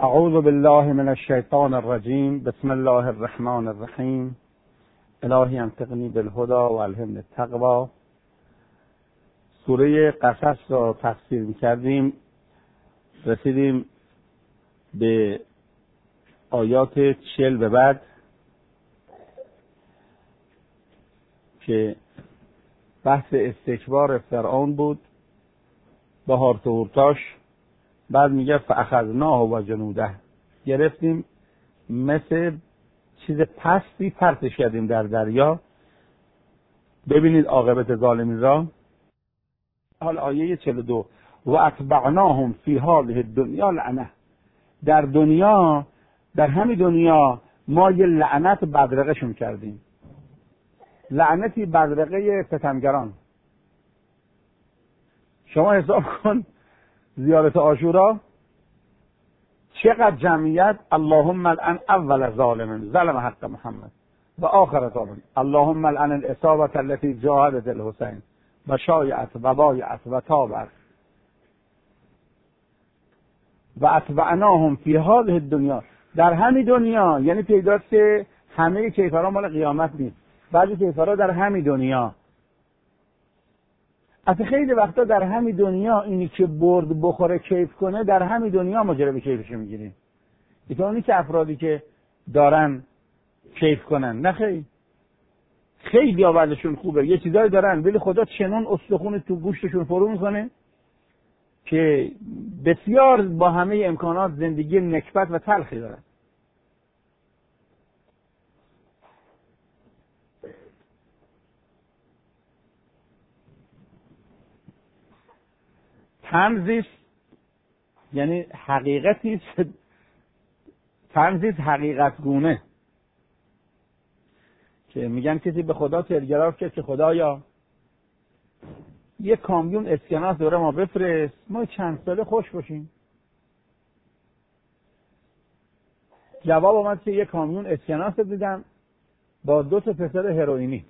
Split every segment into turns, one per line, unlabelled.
اعوذ بالله من الشیطان الرجیم. بسم الله الرحمن الرحیم. الهی انطقنی بالهدی و الهمنی التقوی. سوره قصص را تفسیر می‌کردیم، رسیدیم به آیات 40 به بعد که بحث استکبار فرعون بود با هارت و هورتاش. بعد میگه فاخذناه و جنوده، گرفتیم مثل چیز پستی پرتش کردیم در دریا. ببینید عاقبت ظالمین را. حال آیه 42 و اتبعناهم فی هذه الدنیا لعنه. در دنیا، در همین دنیا ما یه لعنت بدرقهشون کردیم. لعنتی بدرقه ستمگران. شما حساب کن زیارت عاشورا چقدر جمعیت. اللهم لعن اول ظلم حق محمد و آخر ظالم. اللهم لعن الاصابه التي جاهدت الحسین و شایعت و بایعت و تابعت و اتبعناهم فی هذه الدنیا. در همین دنیا یعنی پیداست که همه کیفرها مال قیامت نیست، بعضی کیفرها در همین دنیا. اصلا خیلی وقتا در همین دنیا اینی که برد بخوره کیف کنه، در همین دنیا ماجرا به کیفش میگیریم. اینی که افرادی که دارن کیف کنن، نه خیلی آوردشون خوبه، یه چیزایی دارن ولی خدا چنون استخون تو گوشتشون فرو میکنه که بسیار با همه امکانات زندگی نکبت و تلخی دارن. تنزیس یعنی حقیقتی، تنزیس حقیقت گونه که میگن کسی به خدا تلگراف کرد که خدایا یه کامیون اسکناس دوره ما بفرست، ما چند ساله خوش باشیم. جواب آمد که یه کامیون اسکناس دیدم با 2 پسر هروئینی.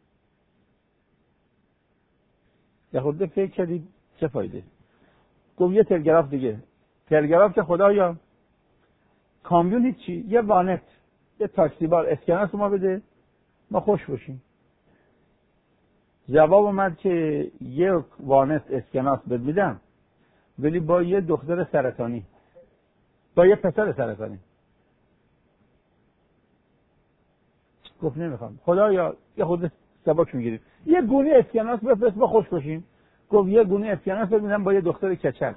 یه خورده فکر کردید چه فایده؟ گفت یه تلگراف دیگه. تلگراف که خدایا کامیون هیچی، یه وانت، یه تاکسی بار اسکناس ما بده ما خوش باشیم. جواب اومد که یه وانت اسکناس بد میدم ولی با یه دختر سرطانی، با یه پسر سرطانی. گفت نمیخوام خدایا یه خود سباک میگیرید، یه گونی اسکناس بفرست ما خوش باشیم. گفت یه گونی اسکناس بد میدم با یه دختر کچل.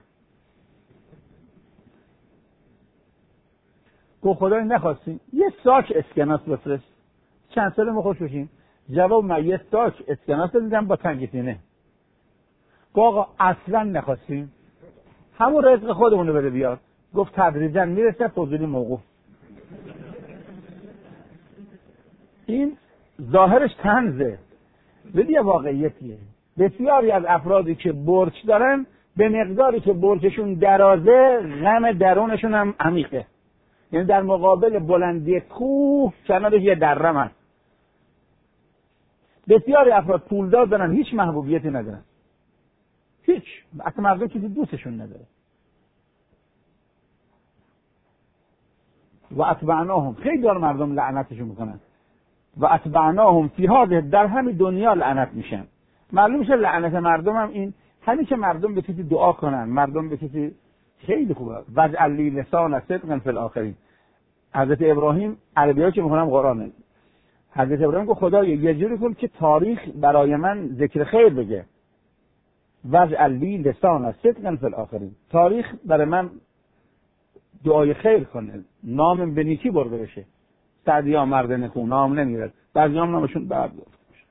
گفت خدای نخواستیم یه ساک اسکناس بفرست چند ساله ما خوش باشیم. جواب من یه ساک اسکناس دیدم با تنگ سینه. گفت آقا اصلا نخواستیم، همون رزق خودمونو بده بیاد. گفت تدریجا میرسه، فضولی موقوف. این ظاهرش طنزه ولی یه واقعیتیه. بسیاری از افرادی که برج دارن به مقداری که برجشون درازه غم درونشون هم عمیقه. یعنی در مقابل بلندی کوه کنارش یه درم هست. بسیاری افراد پولدار دارن هیچ محبوبیتی ندارن، هیچ، اصلا مردم کسی دوستشون نداره. و اتبعناهم، خیلی دار مردم لعنتشون میکنن. و اتبعناهم فی هذه، در همین دنیا لعنت میشن. معلوم میشه لعنت مردم هم این همین که مردم به کسی دعا کنن، مردم به کسی خیلی خوبه. واجعل لی لسان صدق فی الاخرین. حضرت ابراهیم، عربی‌ها که میخونم قرآنه، حضرت ابراهیم گفت خدایا یه جوری کن که تاریخ برای من ذکر خیر بگه. واجعل لی لسان صدق فی الاخرین، تاریخ برای من دعای خیر کنه، نام به نیکی برده بشه. سعدی‌ها مرد نکو نام نمیرد، بعضی هم نامشون بد گفته میشه.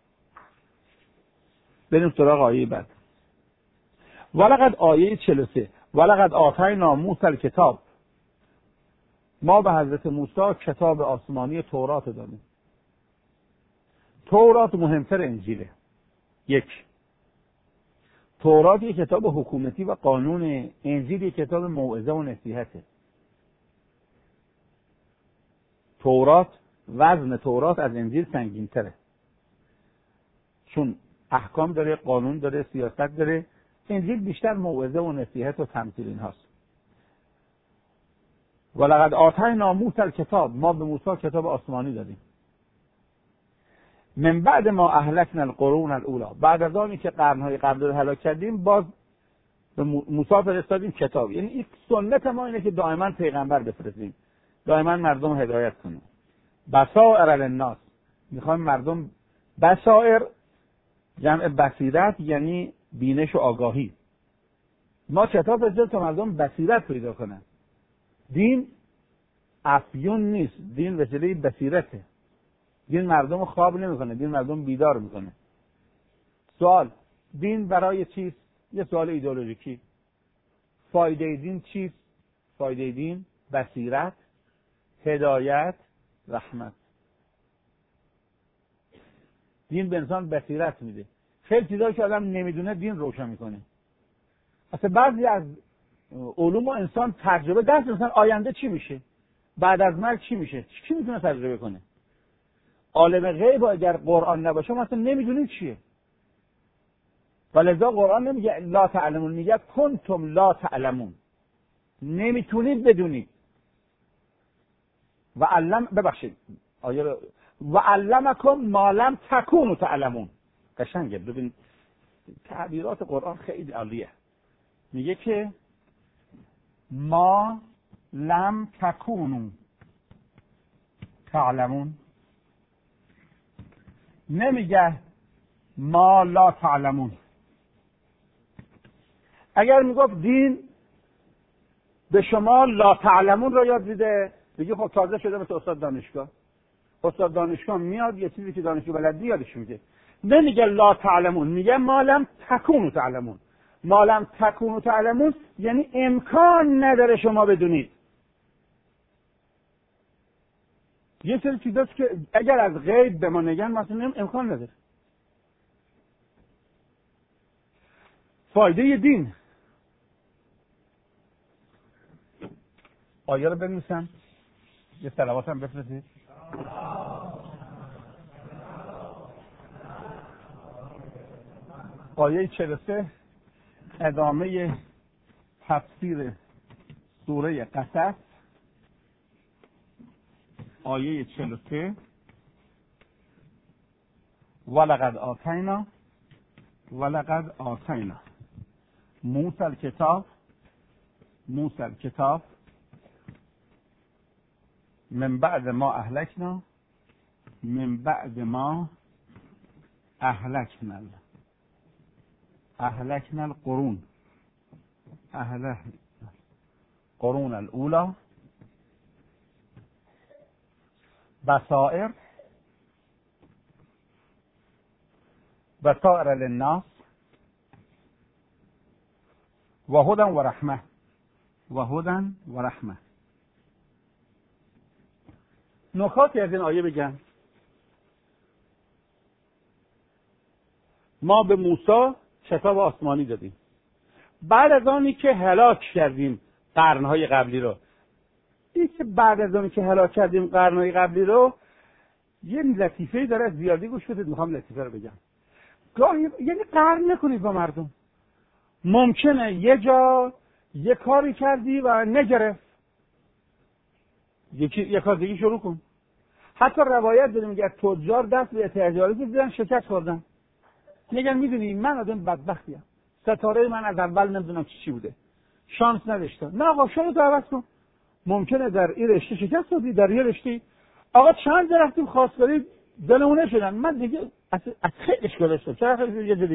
بریم سراغ آیه بعد. ولقد آیه 43 ولقد آتینا موسی الکتاب، ما به حضرت موسی کتاب آسمانی تورات دادیم. تورات مهمتر انجیله. یک، تورات یک کتاب حکومتی و قانون، انجیل یک کتاب موعظه و نصیحته. تورات، وزن تورات از انجیل سنگین تره، چون احکام داره، قانون داره، سیاست داره. انجیل بیشتر موعظه و نصیحت و تمثیل این هاست. ولقد آتینا موسی الکتاب، ما به موسی کتاب آسمانی دادیم. من بعد ما اهلکنا القرون الاولی، بعد از آنی که قرنهای قبل رو هلاک کردیم باز به موسی فرستادیم کتاب. یعنی این سنت ما اینه که دائما پیغمبر بفرستیم، دائما مردم هدایت کنیم. بصائر للناس، میخوایم مردم، بصائر جمع بصیرت یعنی بینش و آگاهی. ما کتاب فرستادیم تا مردم بصیرت پیدا کنن. دین افیون نیست، دین وسیله بصیرته. دین مردم خواب نمیکنه، دین مردم بیدار میکنه. سوال، دین برای چیست؟ یه سوال ایدئولوژیکی. فایده دین چیست؟ فایده دین بصیرت، هدایت، رحمت. دین به انسان بصیرت میده. خیلی چیزایی که آدم نمیدونه دین روشن میکنه. اصلا بعضی از علوم انسان تجربه دست، مثلا آینده چی میشه، بعد از مرگ چی میشه، کی میتونه تجربه کنه؟ عالم غیب اگر قرآن نباشه مثلا نمیدونید چیه. ولذا قرآن نمیگه لا تعلمون، میگه کنتم لا تعلمون، نمیتونید بدونید. و علم، ببخشید آیه، و علمکم ما لم تکونوا تعلمون. قشنگه، ببین تعبیرات قرآن خیلی عالیه. میگه که ما لم تکونوا تعلمون، نمیگه ما لا تعلمون. اگر میگفت دین به شما لا تعلمون را یاد میده، دیگه خب تازه شده مثل استاد دانشگاه. استاد دانشگاه میاد یه چیزی که دانشجو بلد یادش میده. نمیگه لا تعلمون، میگه ما لم تکونوا تعلمون. ما لم تکونوا تعلمون یعنی امکان نداره شما بدونید. یه سری چیزاست که اگر از غیب به ما نگن مثلا امکان نداره. فایده دین، آیه رو بنویسن، یه صلوات هم بفرستید. آیه 43 ادامه تفسیر سوره قصص. آیه 43 ولقد آتینا موسی الکتاب من بعد ما اهلکنا القرون الاولی بصائر للناس و هدی و رحمه. نکاتی از این آیه بگم. ما به موسی کتاب آسمانی دادیم. بعد از آنی که هلاک کردیم قرنهای قبلی رو، این که بعد از آنی که هلاک کردیم قرنهای قبلی رو، یه لطیفه‌ای داره، زیادی گوش بدید، میخوام لطیفه رو بگم. گاهی یعنی قهر نکنید با مردم. ممکنه یه جا یه کاری کردی و نگرفت، یه کار دیگه شروع کن. حتی روایت داریم میگه تجار دست به تجارت دیدن شکست خوردن، میگن میدونی من آدم بدبختیم، ستاره من از اول نمیدونم چی بوده، شانس نداشتم. نه آقا شانس عوض کن. ممکنه در این رشته شکست خوردی، در یه رشته آقا چند جا رفتیم خواستگاری دلمونه شدن، من دیگه از خیلی اشکال داشتم، چرا خیلی یه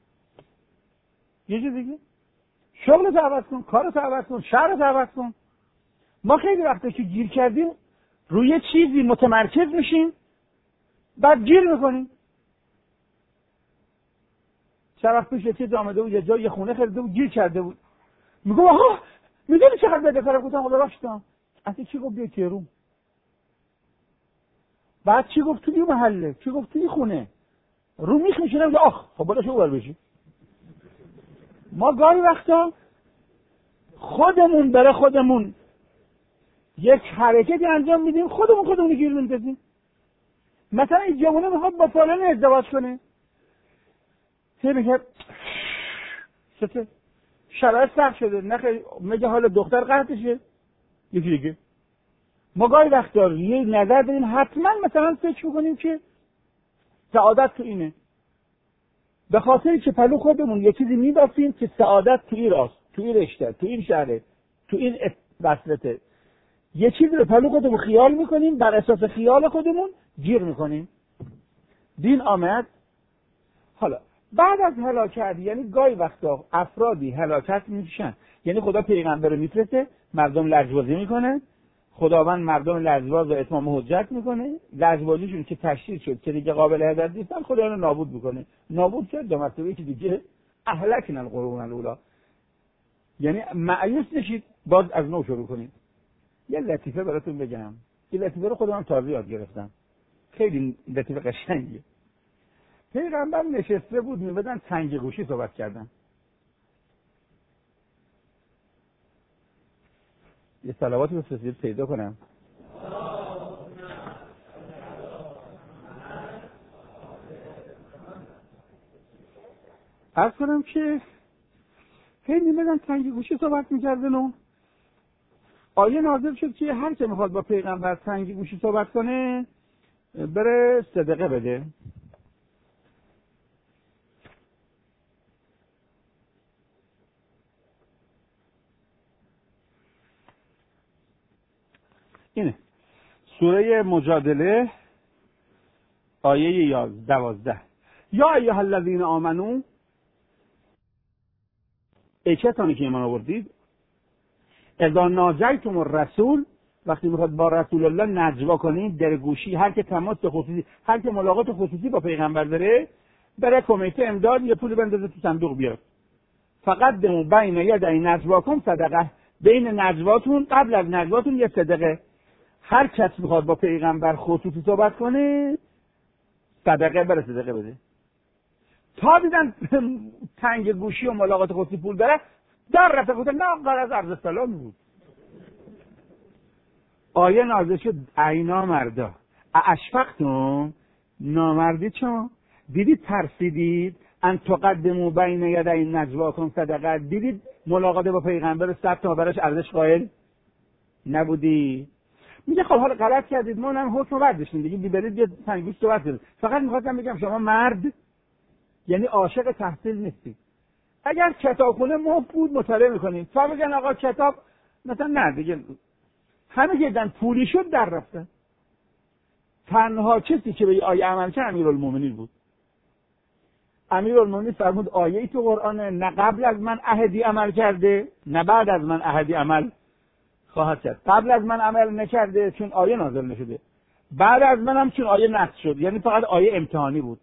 جا دیگه شغلت عوض کن، کارت عوض کن، شهرت عوض کن. ما خیلی وقته که گیر کردیم روی چیزی متمرکز میشیم بعد گیر میکنیم. چند وقت پیش یه چیز آمده بود، یه جای یه خونه خریده بود، گیر کرده بود. میگم آقا میدونی چقدر بده کارم؟ گفتم خدا باشتم. اصلا چی گفت؟ بیا تهرون. بعد چی گفت؟ توی محله، چی گفت؟ توی خونه. رو میخ میشینم آخ خب بالا شو بر بشی. ما گاهی وقتا خودمون یک حرکتی انجام میدیم، خودمون گیر میندازیم. مثلا این جوونه میخواد با فلان ازدواج کنه، میگه شرایط سخت شده، نخیر میگه حال دختر قطعشه، یکی دیگه ما گاهی وقتا یه نظر داریم حتما مثلا فکر میکنیم که سعادت تو اینه، به خاطر که پلو خودمون یه چیزی میبافیم که سعادت تو این راست، تو این رشته، تو این شهره، تو این وصلته. یه چیزی رو پلو خودمون خیال میکنیم، بر اساس خیال خودمون گیر میکنیم. دین آمد. حالا بعد از هلاکت، یعنی گاهی وقتا افرادی هلاکت میشن، یعنی خدا پیغمبر رو میفرسته، مردم لجبازی میکنه، خداوند مردم لجباز رو اتمام حجت میکنه، لجبازیشون که تشدید شد که دیگه قابل هدایت نیستن، خدا رو نابود میکنه. نابود شد دو مرتبه که دیگه اهلکنا القرون الاولی، یعنی مایوس نشید، باز از نو شروع کنید. یه لطیفه براتون بگم، این لطیفه رو خودم تازه یاد گرفتم، خیلی لطیفه قشنگیه. پیغمبر نشسته بود، میبدن تنگ گوشی صحبت کردن. یه صلواتی بفرستید پیدا کنم. عرض کنم که هی میبدن تنگ گوشی صحبت میکردن و آیه نازل شد که هر که میخواد با پیغمبر تنگ گوشی صحبت کنه بره صدقه بده. اینه سوره مجادله آیه 12. یا ایها الذین آمنو، ای کسانی که ایمان آوردید، اذا ناجیتم الرسول، وقتی میخواد با رسول الله نجوا کنید، در گوشی، هر که تماس خصوصی، هر که ملاقات خصوصی با پیغمبر داره، بره کمیته امداد یه پول بندازه تو صندوق بیاد. فقط دمو بین یدی نجواکم صدقه، بین نجواتون، قبل از نجواتون یه صدقه. هر کس میخواد با پیغمبر خصوصی صحبت کنه صدقه بره صدقه بده. تا دیدن تنگ گوشی و ملاقات خصوصی پول داره، در رفته گفتن نه قرض عرض سلام بود. آیه نازل شد عینا مردا اشفقتم، نامردید شما، دیدید ترسیدید، ان تقدموا بین یدی نجواکم صدقه، دیدید ملاقات با پیغمبر 100 تا براش ارزش قائل نبودی. میگه خب حالا غلط کردید، ما هم حکم برداشتیم دیگه، برید یه تنگوش صحبت کنید. فقط میخواستم بگم شما مرد یعنی عاشق تحصیل نیستید. اگر کتابخونه مفت بود مطالعه میکنید، تا بگن آقا کتاب مثلا نه دیگه، همه که دیدن پولی شد در رفتن. تنها کسی که به آیه عمل کرد امیرالمومنین بود. امیرالمومنین فرمود آیه‌ای تو قرآن نه قبل از من احدی عمل کرده نه بعد از من احدی عمل خواهد کرد. قبل از من عمل نکرده چون آیه نازل نشده، بعد از منم چون آیه نسخ شد، یعنی فقط آیه امتحانی بود.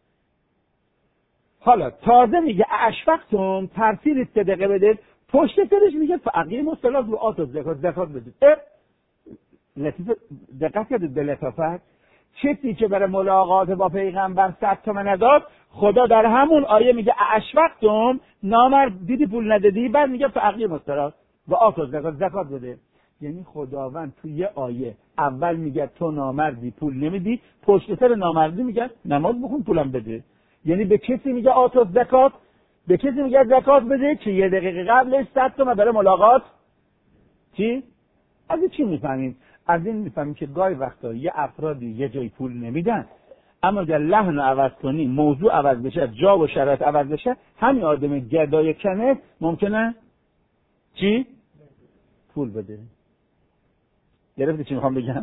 حالا تازه میگه اشفقتم، ترسید صدقه بدید، پشت سرش میگه فاقیموا الصلاة و آتوا الزکات، زکات بدید. لطیفه، دقت کردید به لطافت، چیزی که برای ملاقات با پیغمبر 100 تومن نداد، خدا در همون آیه میگه اشفقتم، نامرد دیدی پول ندادی، بعد میگه فاقیموا الصلاة و آتوا الزکات، زکات بده. یعنی خداوند تو یه آیه اول میگه تو نامردی پول نمیدی، پشت سر نامردی میگه نماز بخون پولم بده. یعنی به کسی میگه آتوا الزکات، به کسی میگه زکات بده که یه دقیقه قبلش 100 تومن برای ملاقات چی؟ از چی میفهمیم؟ از این میفهمیم که گاهی وقتا یه افرادی یه جای پول نمیدن، اما اگر لحن رو عوض کنی، موضوع عوض بشه، جا و شرایط عوض بشه، همین آدم گدای کنه ممکنه چی؟ پول بده. گرفتی چی میخوام بگم؟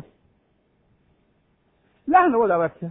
لحن رو عوض کرد.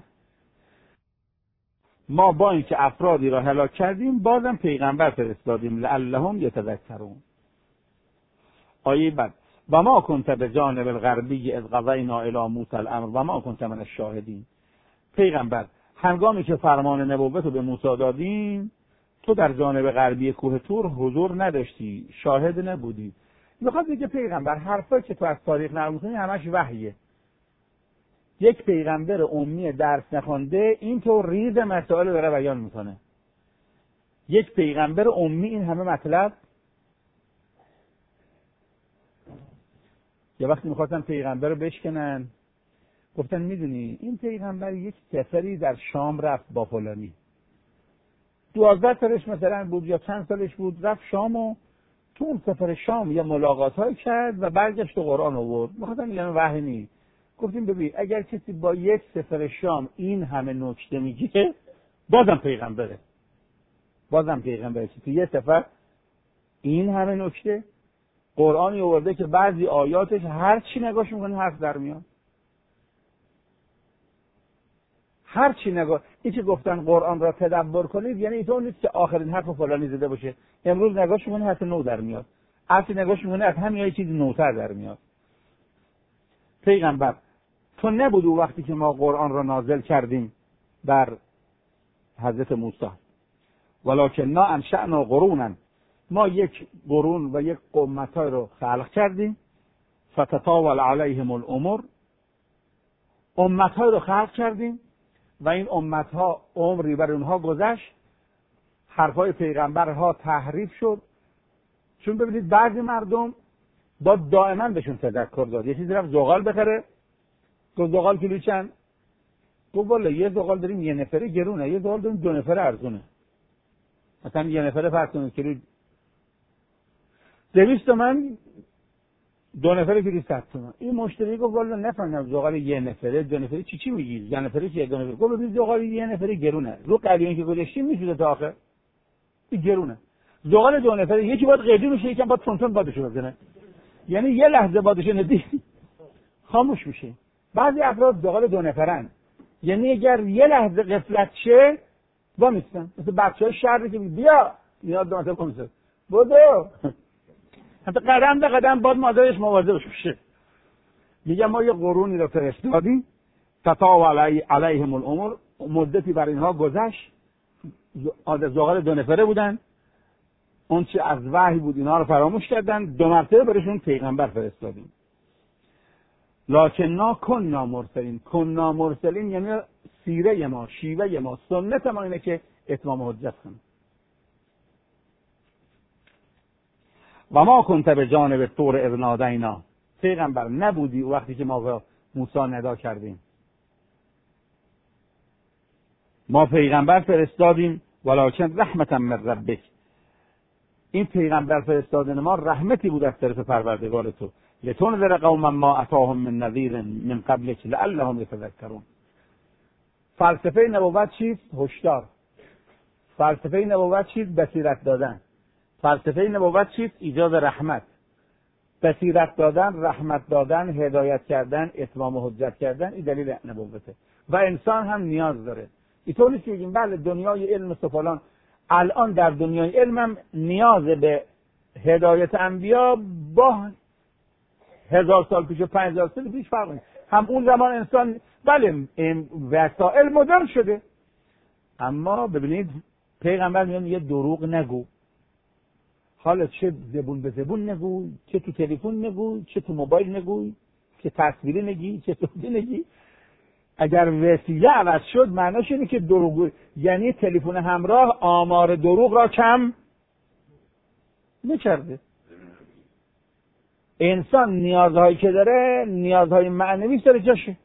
ما با اینکه افرادی را هلاک کردیم بازم پیغمبر فرستادیم لعلهم یتذکرون. آیه بعد و ما کنت بجانب الغربی اذ قضینا الی موسی الامر و ما کنت من الشاهدین. پیغمبر هنگامی که فرمان نبوت رو به موسی دادیم تو در جانب غربی کوه طور حضور نداشتی، شاهد نبودی. میخواد بگه پیغمبر حرفایی که تو از تاریخ نقل می‌کنی همش وحیه. یک پیغمبر امی درس نخونده اینطور ریز مسائل داره بیان میکنه. یک پیغمبر امی این همه مطلب. یه وقتی میخواستن پیغمبر رو بشکنن، گفتن میدونی این پیغمبر یک سفری در شام رفت با فلانی، 12 سالش مثلا بود یا چند سالش بود، رفت شام و تو اون سفر شام یه ملاقات‌های کرد و برگشت و قرآن آورد. می‌خواستم بگم وحی نیست. گفتیم ببین اگر کسی با یک سفر شام این همه نکته میگه بازم پیغمبره. تو یه سفر این همه نکته قرآنی آورده که بعضی آیاتش هر چی نگاش میکنه حرف در میاد. هر چی نگاه این که گفتن قرآن را تدبر کنید یعنی اینطور نیست که آخرین حرف فلانی زده باشه. امروز نگاش میکنه حرف نو در میاد. هر چی نگاش میکنه از همین یه چیز نوتر در میاد. پیغمبر تو نبود او وقتی که ما قرآن را نازل کردیم بر حضرت موسی ولکن انشأنا قرونا ما یک قرون و یک امت‌های رو خلق کردیم فتطاول علیهم الامور امت‌های رو خلق کردیم و این امت‌ها عمری بر اونها گذشت حرفای پیغمبرها تحریف شد چون ببینید بعضی مردم با دائما بهشون تذکر داد. یه چیزی رفت زغال بخره گفت زغال کیلو چند؟ گفت والا یه زغال داریم یه نفره گرونه یه زغال داریم 2 نفره ارزونه. مثلا یه نفره فرض کنید کیلو 200 تومن 2 نفره کیلو 100 تومن. این مشتری گفت والا نفهمیدم زغال یه نفره 2 نفره چی میگی؟ یه نفره چیه 2 نفره؟ گفت ببین زغال یه نفره گرونه. رو قلیون که گذاشتیم میشه تا آخر. این گرونه. زغال 2 نفره یکی باید قیدی میشه یکم باید تونتون بادش بزنه. یعنی یه لحظه بادش ندی خاموش میشه. بعضی افراد زغال 2 نفرن. یعنی اگر یه لحظه غفلت شه با میستن. مثل بچهای شهری که بیا یاد دامت کمیسر بودو حتی قدم به قدم باید مادرش مواظبش بشه. میگه ما یه قرونی رو فرستادیم تطاول علیهم الامور مدتی بر اینها گذشت زغال 2 نفره بودن اون چه از وحی بود اینها رو فراموش کردن 2 مرتبه برشون پیغمبر فرستادیم. لکن کنا مرسلین یعنی سیره ما شیوه ما سنت ما اینه که اتمام حجت کنیم. و ما کنت به جانب طور اذ نادینا پیغمبر نبودی وقتی که ما به موسی ندا کردیم. ما پیغمبر فرستادیم ولکن رحمتا من ربک این پیغمبر فرستادن ما رحمتی بود از طرف پروردگار تو لتنذر قوما ما اتاهم من نذیر من قبلک لعلهم یتذکرون. فلسفه نبوت چیست؟ هشدار. فلسفه نبوت چیست؟ بصیرت دادن. فلسفه نبوت چیست؟ ایجاد رحمت. بصیرت دادن، رحمت دادن، هدایت کردن، اتمام حجت کردن این دلیل نبوته و انسان هم نیاز داره. اینطور نیست که بگیم بله دنیای علم فلان الان در دنیای علم هم نیاز به هدایت انبیا با 1000 سال پیش و 5000 سال پیش فرق نیست. هم اون زمان انسان بله وسایل مدرن شده اما ببینید پیغمبر میگه دروغ نگو. حالا چه زبون به زبون نگو، چه تو تلفن نگو، چه تو موبایل نگو، چه تصویری نگی، چه صوتی نگی. اگر وسیله عوض شد معناش اینه که دروغ یعنی تلفن همراه آمار دروغ را کم نکرده. انسان نیازهایی که داره نیازهای معنوی سر جاشه.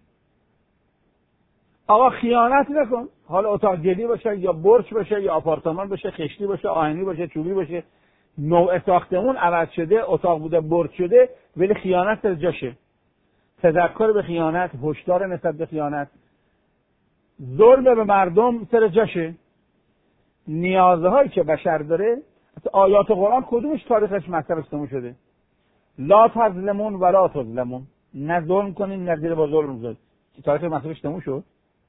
آقا خیانت نکن. حالا اتاق گلی باشه یا برج باشه یا آپارتمان باشه، خشتی باشه، آهنی باشه، چوبی باشه، نوع ساختمون عوض شده، اتاق بوده برج شده ولی خیانت سر جاشه. تذکر به خیانت، هشدار نسبت به خیانت، ظلم به مردم سر جاشه. نیازهایی که بشر داره آیات قرآن کدومش تاریخش مطرح شده؟ لا تظلمون ولا تظلمون. نه ظلم کنین نه زیر با ظلم زد. تاریخ مطرحش تموم شد.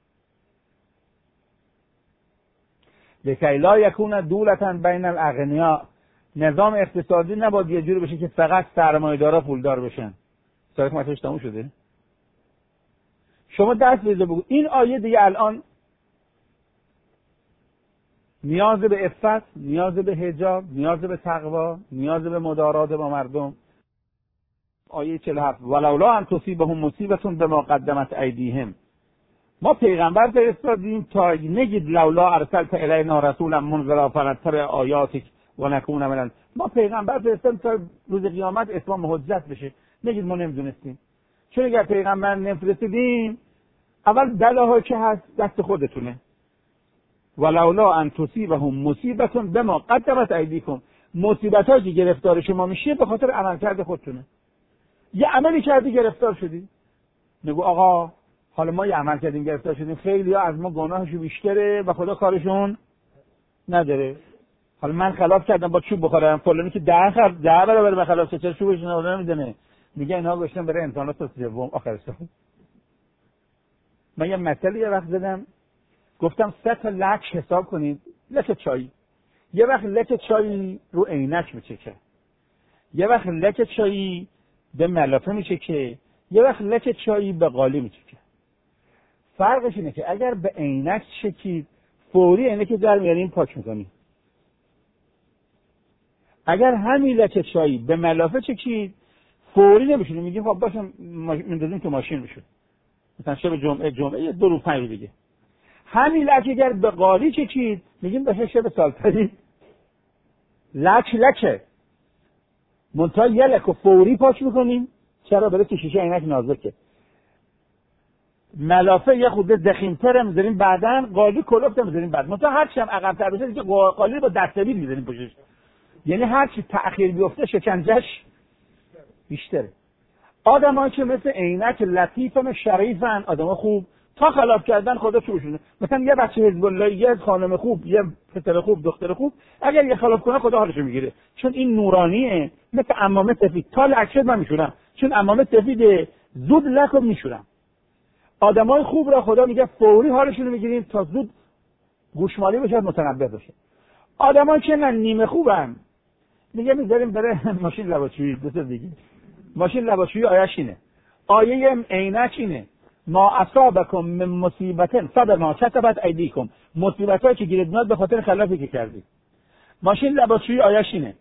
لکی لا یکون دولتا بین الاغنیا. نظام اقتصادی نباید یه جوری بشه که فقط سرمایه‌دارا پولدار بشن. تاریخ مطرحش تموم شده. شما دست بزنید بگو این آیه دیگه الان نیاز به عفت، نیاز به حجاب، نیاز به تقوا، نیاز به مدارات با مردم. آیه 47 ولولا ان تصیبهم مصیبه بما قدمت ایدیهم. ما پیغمبر فرستادیم تا نگید لولا ارسلت الینا رسولا منذرا فنتبع آیاتک و نکون من. ما پیغمبر فرستادیم تا روز قیامت اتمام حجت بشه. نگید ما نمیدونستیم. چون اگر پیغمبر نفرستیدیم اول بلاها که هست دست خودتونه. ولولا ان تصیبهم مصیبه بما قدمت ایدیکم. مصیبتایی که گرفتار شما میشه به خاطر عملکرد خودتونه. یه عملی کردی گرفتار شدی، نگو آقا حالا ما یه عمل کردیم گرفتار شدیم، خیلی ها از ما گناهشو بیشتره و خدا کارشون نداره. حالا من خلاف کردم با چوب بخورم، فلانی که 10 برابر به خلاف چه چوبش نمیدونه، میگه اینا گشتن برای امتحانات تا سوم آخر سال. من یه مثالی یه وقت زدم، گفتم 3 تا لک حساب کنید، لک چای. یه وقت لک چای رو عینک میچکه، یه وقت لک چای به ملافه میچکه، یه وقت لک چای به قالی میچکه. فرقش اینه که اگر به عینک چکید فوری عینک در میاریم پاک میکنیم. اگر همین لک چای به ملافه چکید فوری نمیشونه، میگیم خب باشم میندازیم تو ماشین میشه، مثلا شب جمعه 2 روز 5 روز دیگه. همین لک اگر به قالی چکید میگیم باشه شب سالپری. لکه منتها یه لک فوری پاک میکنیم. چرا؟ برای که شیشه عینک نازکه. ملافه یه خورده دخیم‌تر میذاریم، بعدن قالی کلفت میذاریم بعد. منتها هر چی هم عقب‌تر بشه دیگه قالی با دستبیل میذاریم پشتش. یعنی هر چی تأخیر بیفته شکنجهش بیشتره. آدمایی که مثل عینک لطیفن شریفن، آدما خوب، تا خلاف کردن خدا چوشونه. مثلا یه بچه حزب الله، یه خانم خوب، یه پسر خوب، دختر خوب، اگر یه خلاف کنه خدا حالشو میگیره، چون این نورانیه. مثل عمامه سفید، تا لک شد من میشورم، چون عمامه سفیده زود لکو میشورم. آدمای خوب را خدا میگه فوری حالشون رو میگیریم تا زود گوشمالی بشه، متنبه بشه. آدمایی که نه نیمه خوبن میگه میذاریم بره ماشین لباسشویی. دوست دیگه ماشین لباسشویی آیش اینه، آیه عینک اینه، ما اصابکم من مصیبتن فبما کسبت ایدیکم. مصیبتایی که گیرد میاد به خاطر خلافی که کردید. ماشین لباسشویی آیش اینه،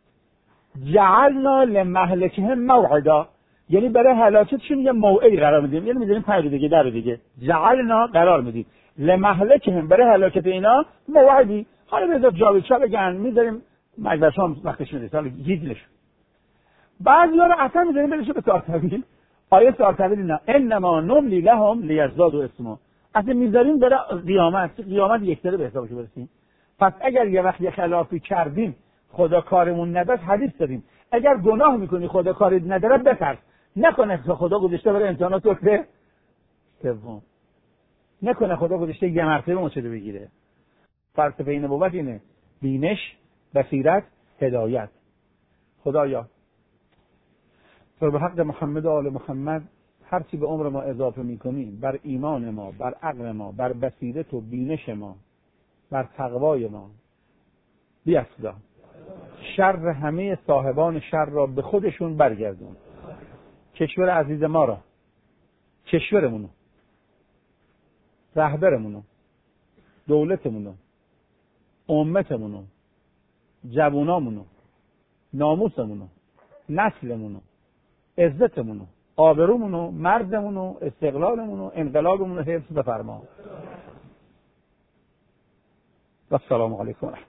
جعلنا لمهلکهم موعدا، یعنی برای هلاکتشون یه موعدی قرار میدیم، یعنی میذاریم 5 دیگه 10 دیگه. جعلنا قرار میدیم لمهلکهم، برای هلاکت اینا موعدی. حالا بذار جاویدشا بگن میذاریم مجلس هم وقتش میرسه، حالا گیجلش. بعضی‌ها رو اصلا میذاریم برسه به سارتویل. آیه سارتویل اینا انما نملی لهم لیزدادوا اثما، اصلا میذاریم برای قیامت یک سره به حسابش برسیم. پس اگر یه وقت یه خلافی کردیم خدا کارمون نداد، حدیث داریم اگر گناه میکنی خدا کاری نداره بترس، نکنه خدا گذاشته برای امتحانات وقت سوم، نکنه خدا گذاشته یه مرتبه مچلو بگیره. فلسفه نبوت اینه، بینش، بصیرت، هدایت. خدایا تو به حق محمد و آل محمد هر چی به عمر ما اضافه میکنیم، بر ایمان ما، بر عقل ما، بر بصیرت و بینش ما، بر تقوای ما بیفزا. شر همه صاحبان شر را به خودشون برگردون. کشور عزیز ما را، کشورمونو، رهبرمونو، دولتمونو، امتمونو، جوانامونو، ناموسمونو، نسلمونو، عزتمونو، آبرومونو، مردمونو، استقلالمونو، انقلابمونو حفظ بفرما. و السلام علیکم.